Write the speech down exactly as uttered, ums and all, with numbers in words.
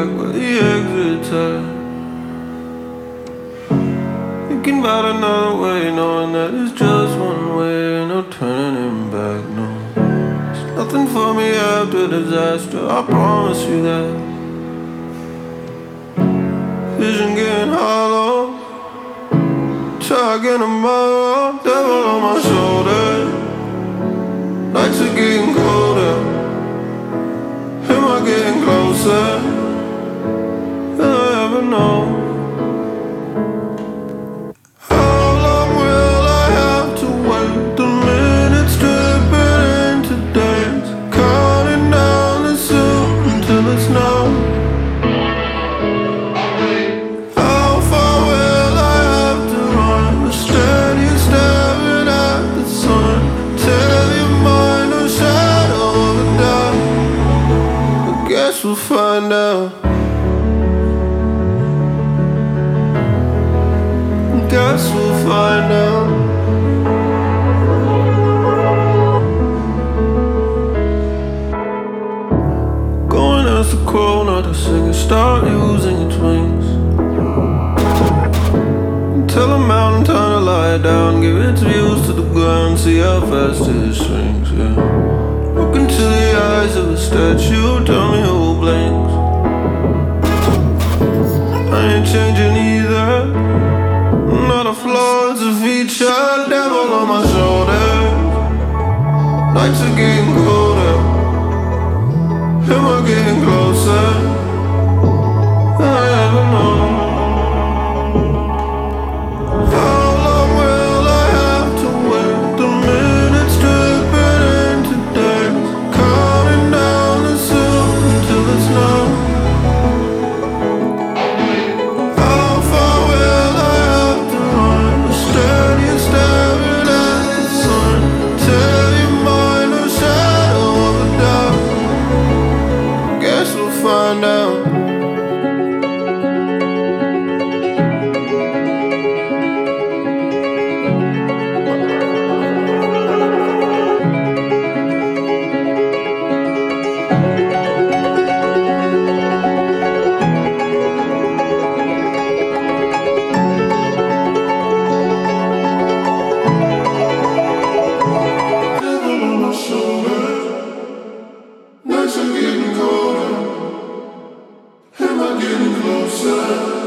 back where the exit's at. Thinking about another way, knowing that it's just one way, no turning back, no. There's nothing for me after disaster, I promise you that. Vision getting hollow, try again tomorrow. Devil on my shoulder, nights are getting colder. Am I getting closer? Will I ever know? We'll find out. Guess we'll find out. Going as the crow, not to sing it. Start using its wings. Tell a mountain time to lie down. Give its views to the ground. See how fast it shrinks, yeah. Look into the eyes of a statue, tell me who blinks. I ain't changing either, not a flaw, it's a feature. Devil on my shoulders, nights are getting colder. Am I getting closer? I never know. Find out. Nights are getting colder. Am I getting closer?